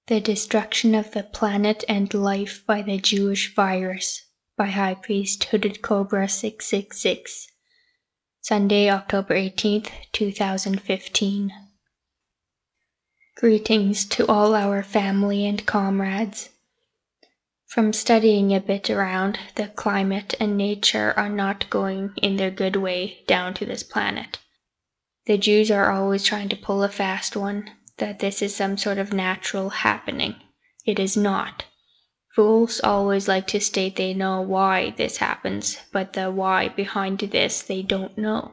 The Destruction of the Planet and Life by the Jewish Virus by High Priest Hooded Cobra 666. Sunday, October 18th, 2015. Greetings to all our family and comrades. From studying a bit around, the climate and nature are not going in their good way down to this planet. The Jews are always trying to pull a fast one, that this is some sort of natural happening. It is not. Fools always like to state they know why this happens, but the why behind this they don't know.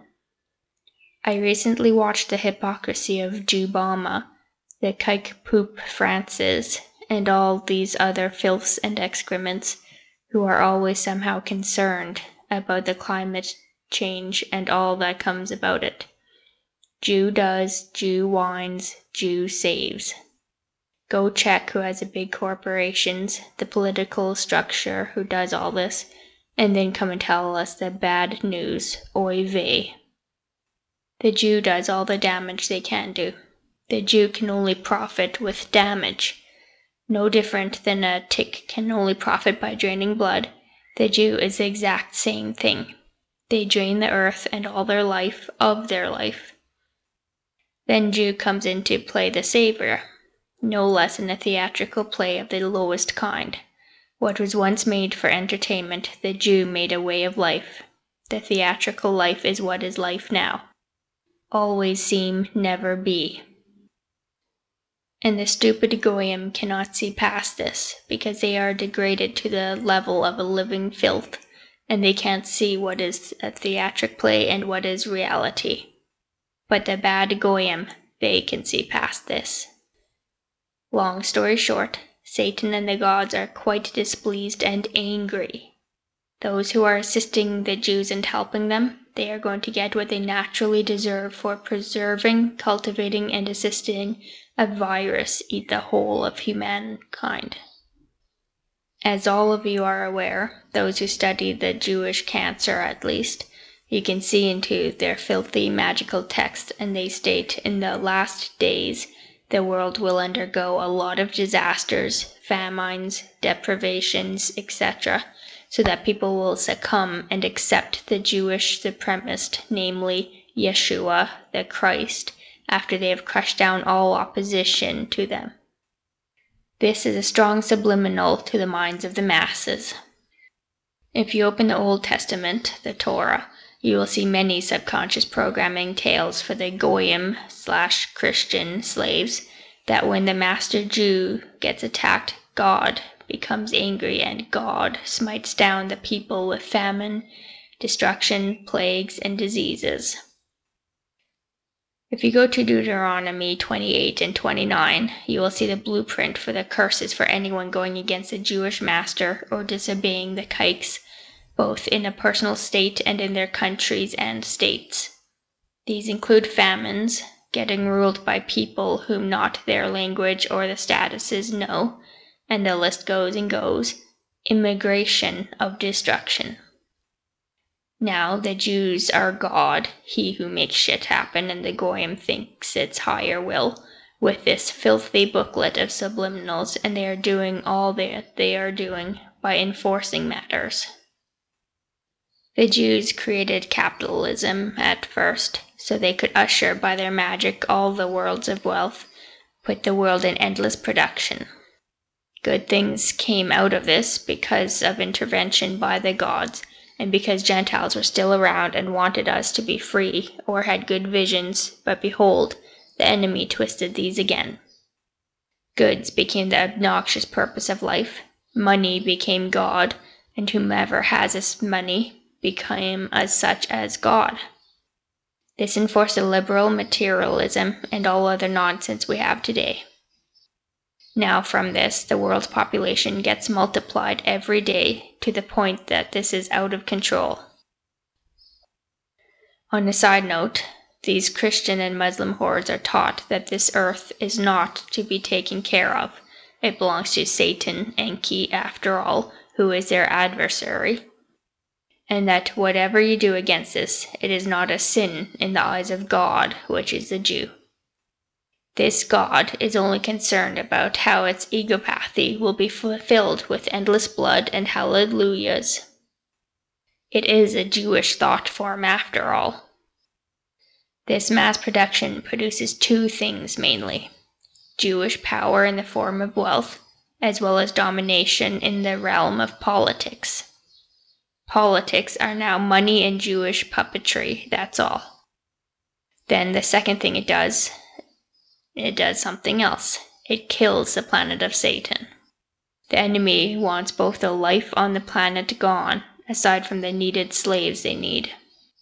I recently watched the hypocrisy of Jewbama, the Kike Poop Francis, and all these other filths and excrements, who are always somehow concerned about the climate change and all that comes about it. Jew does, Jew whines, Jew saves. Go check who has the big corporations, the political structure who does all this, and then come and tell us the bad news, oy vey. The Jew does all the damage they can do. The Jew can only profit with damage. No different than a tick can only profit by draining blood, the Jew is the exact same thing. They drain the earth and all their life of their life. Then Jew comes in to play the savior, no less in a theatrical play of the lowest kind. What was once made for entertainment, the Jew made a way of life. The theatrical life is what is life now. Always seem, never be. And the stupid goyim cannot see past this, because they are degraded to the level of a living filth, and they can't see what is a theatric play and what is reality. But the bad goyim, they can see past this. Long story short, Satan and the gods are quite displeased and angry. Those who are assisting the Jews and helping them, they are going to get what they naturally deserve for preserving, cultivating, and assisting a virus eat the whole of humankind. As all of you are aware, those who study the Jewish cancer at least, you can see into their filthy magical text, and they state in the last days the world will undergo a lot of disasters, famines, deprivations, etc., so that people will succumb and accept the Jewish supremacist, namely Yeshua, the Christ, after they have crushed down all opposition to them. This is a strong subliminal to the minds of the masses. If you open the Old Testament, the Torah, you will see many subconscious programming tales for the Goyim/Christian slaves that when the master Jew gets attacked, God becomes angry and God smites down the people with famine, destruction, plagues, and diseases. If you go to Deuteronomy 28 and 29, you will see the blueprint for the curses for anyone going against the Jewish master or disobeying the kikes, both in a personal state and in their countries and states. These include famines, getting ruled by people whom not their language or the statuses know, and the list goes and goes, immigration of destruction. Now the Jews are God, he who makes shit happen, and the Goyim thinks it's higher will, with this filthy booklet of subliminals, and they are doing all that they are doing by enforcing matters. The Jews created capitalism at first, so they could usher by their magic all the worlds of wealth, put the world in endless production. Good things came out of this because of intervention by the gods, and because Gentiles were still around and wanted us to be free or had good visions, but behold, the enemy twisted these again. Goods became the obnoxious purpose of life, money became God, and whomever has this money became as such as God. This enforced a liberal materialism and all other nonsense we have today. Now from this, the world's population gets multiplied every day to the point that this is out of control. On a side note, these Christian and Muslim hordes are taught that this earth is not to be taken care of. It belongs to Satan, Enki after all, who is their adversary, and that whatever you do against this, it is not a sin in the eyes of God, which is the Jew. This God is only concerned about how its egopathy will be fulfilled with endless blood and hallelujahs. It is a Jewish thought form after all. This mass production produces two things mainly: Jewish power in the form of wealth, as well as domination in the realm of politics. Politics are now money and Jewish puppetry, that's all. Then the second thing it does something else. It kills the planet of Satan. The enemy wants both the life on the planet gone, aside from the needed slaves they need.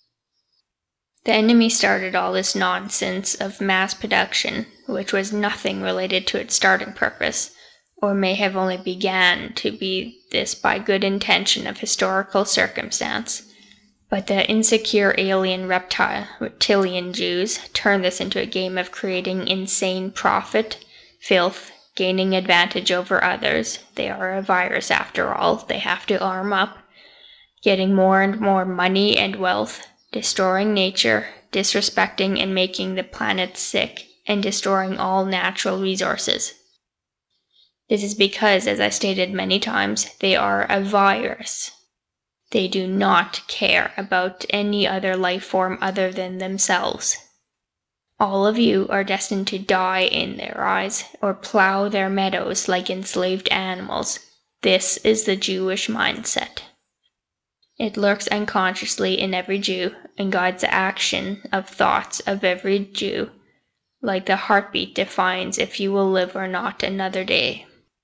The enemy started all this nonsense of mass production, which was nothing related to its starting purpose, or may have only began to be this by good intention of historical circumstance. But the insecure alien reptilian Jews turned this into a game of creating insane profit, filth, gaining advantage over others. They are a virus after all. They have to arm up, getting more and more money and wealth, destroying nature, disrespecting and making the planet sick, and destroying all natural resources. This is because, as I stated many times, they are a virus. They do not care about any other life form other than themselves. All of you are destined to die in their eyes, or plow their meadows like enslaved animals. This is the Jewish mindset. It lurks unconsciously in every Jew and guides the action of thoughts of every Jew, like the heartbeat defines if you will live or not another day.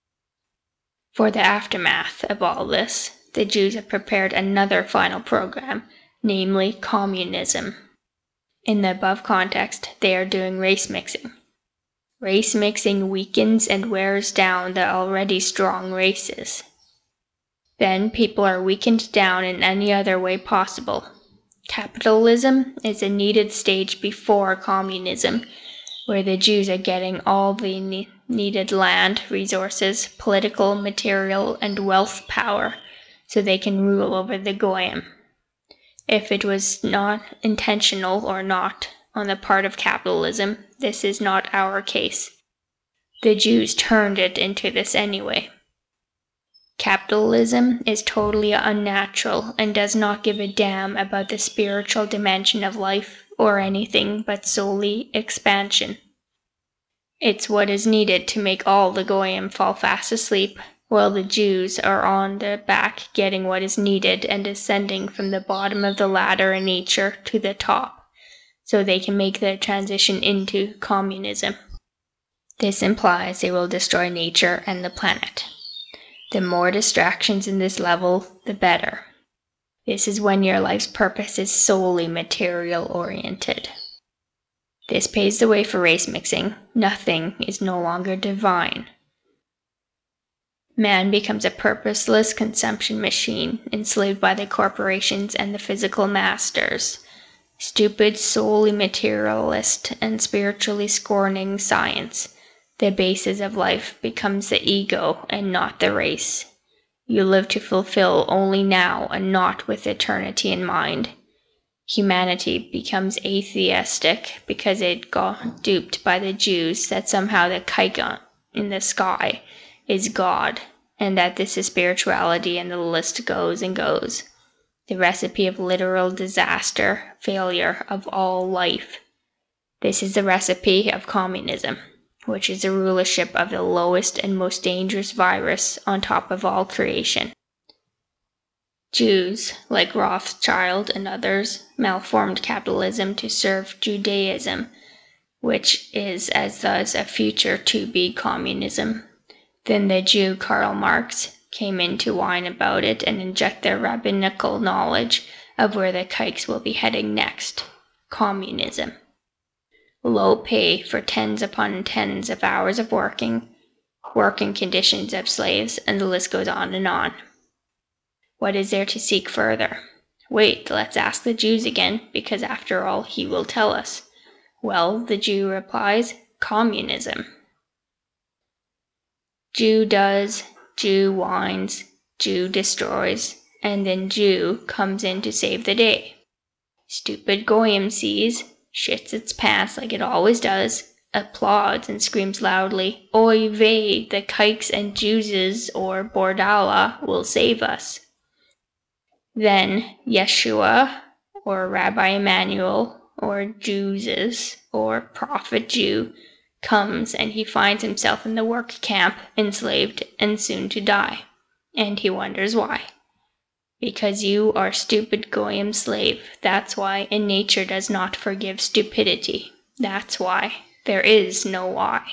For the aftermath of all this, the Jews have prepared another final program, namely communism. In the above context, they are doing race mixing. Race mixing weakens and wears down the already strong races. Then people are weakened down in any other way possible. Capitalism is a needed stage before communism, where the Jews are getting all the needed land, resources, political, material, and wealth power, so they can rule over the Goyim. If it was not intentional or not on the part of capitalism, this is not our case. The Jews turned it into this anyway. Capitalism is totally unnatural and does not give a damn about the spiritual dimension of life or anything but solely expansion. It's what is needed to make all the Goyim fall fast asleep, while the Jews are on their back getting what is needed and ascending from the bottom of the ladder in nature to the top, so they can make the transition into communism. This implies they will destroy nature and the planet. The more distractions in this level, the better. This is when your life's purpose is solely material-oriented. This paves the way for race mixing. Nothing is no longer divine. Man becomes a purposeless consumption machine, enslaved by the corporations and the physical masters. Stupid, solely materialist, and spiritually scorning science, the basis of life, becomes the ego and not the race. You live to fulfill only now and not with eternity in mind. Humanity becomes atheistic because it got duped by the Jews that somehow the kite in the sky is God, and that this is spirituality, and the list goes and goes. The recipe of literal disaster, failure of all life. This is the recipe of communism, which is the rulership of the lowest and most dangerous virus on top of all creation. Jews, like Rothschild and others, malformed capitalism to serve Judaism, which is as thus a future to-be communism. Then the Jew Karl Marx came in to whine about it and inject their rabbinical knowledge of where the kikes will be heading next. Communism. Low pay for tens upon tens of hours of working conditions of slaves, and the list goes on and on. What is there to seek further? Wait, let's ask the Jews again, because after all, he will tell us. Well, the Jew replies, communism. Jew does, Jew whines, Jew destroys, and then Jew comes in to save the day. Stupid Goyim sees, shits its pants like it always does, applauds and screams loudly, "Oy vey, the kikes and Jewses or Bordala will save us." Then Yeshua, or Rabbi Emmanuel, or Jewses, or Prophet Jew, comes and he finds himself in the work camp, enslaved and soon to die. And he wonders why. Because you are stupid goyim slave. That's why, and nature does not forgive stupidity. That's why. There is no why.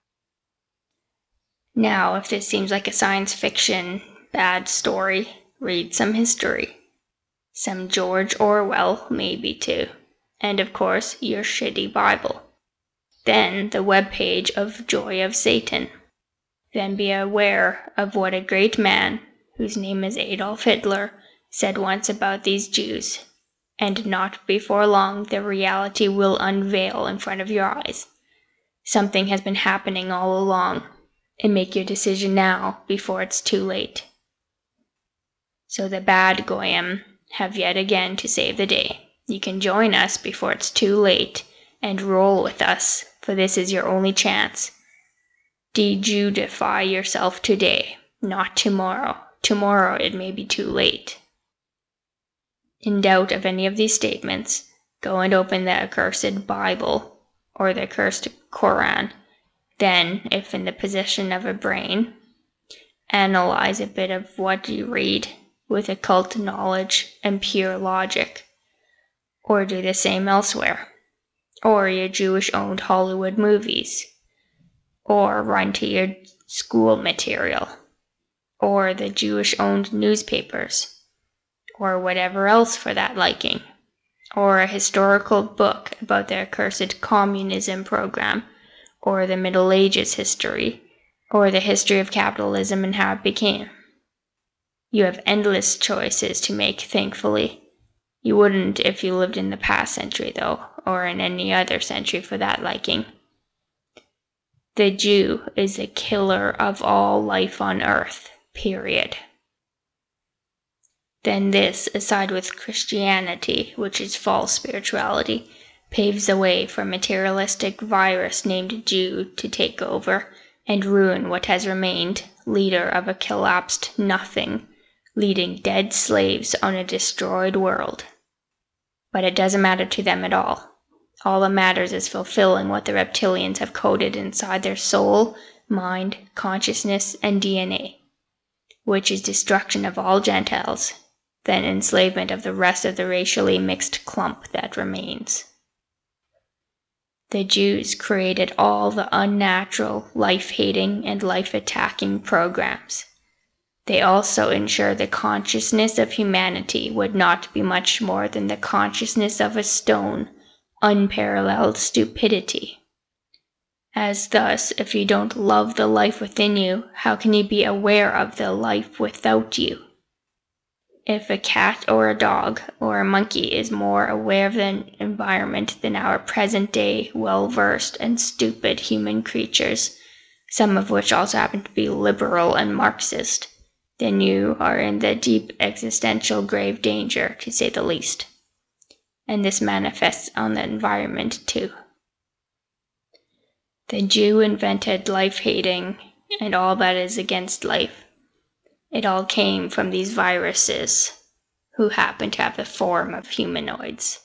Now, if this seems like a science fiction bad story, read some history. Some George Orwell, maybe too. And of course, your shitty Bible. Then the webpage of Joy of Satan. Then be aware of what a great man, whose name is Adolf Hitler, said once about these Jews. And not before long the reality will unveil in front of your eyes. Something has been happening all along, and make your decision now before it's too late. So the bad goyim have yet again to save the day. You can join us before it's too late, and roll with us, for this is your only chance. De-Judify yourself today, not tomorrow. Tomorrow it may be too late. In doubt of any of these statements, go and open the accursed Bible, or the accursed Koran. Then, if in the possession of a brain, analyze a bit of what you read with occult knowledge and pure logic. Or do the same elsewhere. Or your Jewish-owned Hollywood movies. Or run to your school material. Or the Jewish-owned newspapers. Or whatever else for that liking. Or a historical book about the accursed communism program. Or the Middle Ages history. Or the history of capitalism and how it became. You have endless choices to make, thankfully. You wouldn't if you lived in the past century, though, or in any other century for that liking. The Jew is the killer of all life on earth, period. Then this, aside with Christianity, which is false spirituality, paves the way for a materialistic virus named Jew to take over and ruin what has remained, leader of a collapsed nothing, leading dead slaves on a destroyed world. But it doesn't matter to them at all. All that matters is fulfilling what the reptilians have coded inside their soul, mind, consciousness, and DNA, which is destruction of all Gentiles, then enslavement of the rest of the racially mixed clump that remains. The Jews created all the unnatural, life-hating, and life-attacking programs. They also ensure the consciousness of humanity would not be much more than the consciousness of a stone, unparalleled stupidity. As thus, if you don't love the life within you, how can you be aware of the life without you? If a cat or a dog or a monkey is more aware of the environment than our present-day, well-versed and stupid human creatures, some of which also happen to be liberal and Marxist, then you are in the deep existential grave danger, to say the least. And this manifests on the environment too. The Jew invented life-hating and all that is against life. It all came from these viruses, who happen to have the form of humanoids.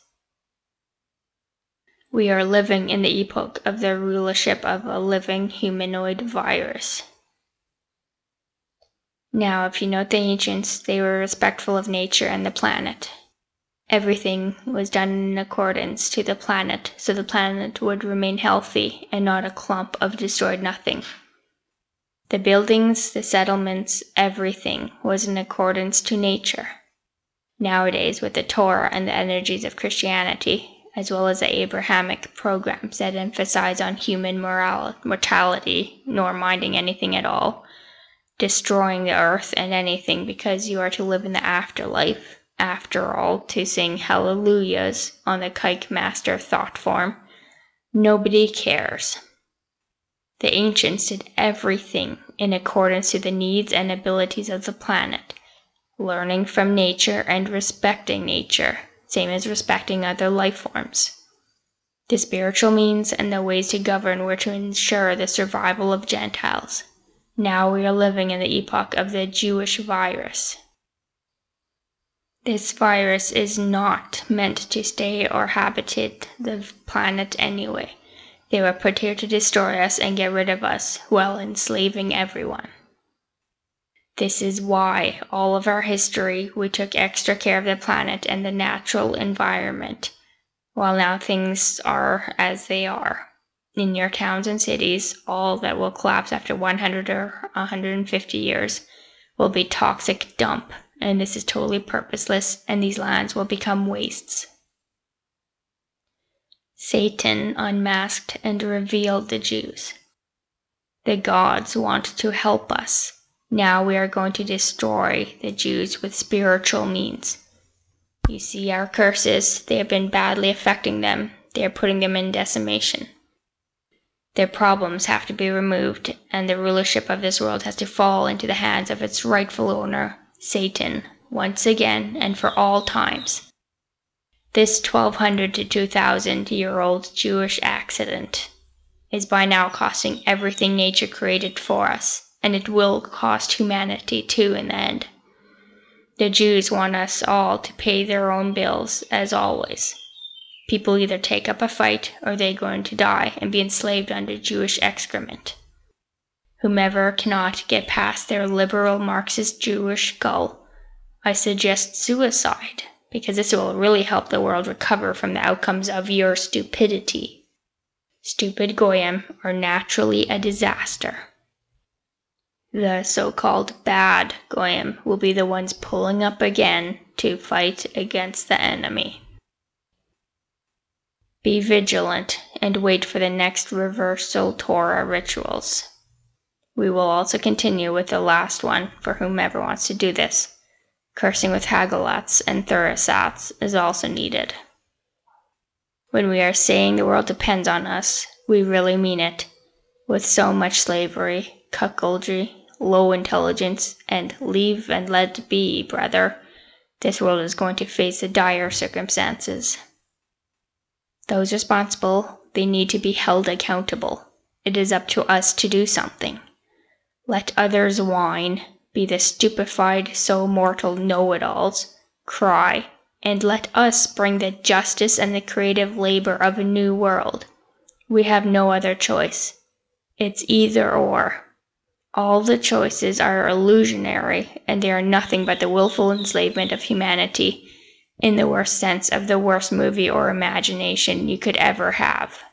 We are living in the epoch of the rulership of a living humanoid virus. Now, if you note the ancients, they were respectful of nature and the planet. Everything was done in accordance to the planet, so the planet would remain healthy and not a clump of destroyed nothing. The buildings, the settlements, everything was in accordance to nature. Nowadays, with the Torah and the energies of Christianity, as well as the Abrahamic programs that emphasize on human mortality, nor minding anything at all, destroying the earth and anything because you are to live in the afterlife, after all, to sing hallelujahs on the Kike Master thought form, nobody cares. The ancients did everything in accordance to the needs and abilities of the planet, learning from nature and respecting nature, same as respecting other life forms. The spiritual means and the ways to govern were to ensure the survival of Gentiles. Now we are living in the epoch of the Jewish virus. This virus is not meant to stay or habitate the planet anyway. They were put here to destroy us and get rid of us while enslaving everyone. This is why all of our history we took extra care of the planet and the natural environment, while now things are as they are. In your towns and cities, all that will collapse after 100 or 150 years will be toxic dump, and this is totally purposeless, and these lands will become wastes. Satan unmasked and revealed the Jews. The gods want to help us. Now we are going to destroy the Jews with spiritual means. You see our curses, they have been badly affecting them. They are putting them in decimation. Their problems have to be removed, and the rulership of this world has to fall into the hands of its rightful owner, Satan, once again and for all times. This 1200 to 2000-year-old Jewish accident is by now costing everything nature created for us, and it will cost humanity too in the end. The Jews want us all to pay their own bills, as always. People either take up a fight or they're going to die and be enslaved under Jewish excrement. Whomever cannot get past their liberal Marxist Jewish goal, I suggest suicide, because this will really help the world recover from the outcomes of your stupidity. Stupid Goyim are naturally a disaster. The so-called bad Goyim will be the ones pulling up again to fight against the enemy. Be vigilant and wait for the next reversal Torah rituals. We will also continue with the last one for whomever wants to do this. Cursing with Haggalats and Thurasats is also needed. When we are saying the world depends on us, we really mean it. With so much slavery, cuckoldry, low intelligence, and leave and let be, brother, this world is going to face the dire circumstances. Those responsible, they need to be held accountable. It is up to us to do something. Let others whine, be the stupefied, so mortal know-it-alls, cry, and let us bring the justice and the creative labor of a new world. We have no other choice. It's either or. All the choices are illusionary, and they are nothing but the willful enslavement of humanity, in the worst sense of the worst movie or imagination you could ever have.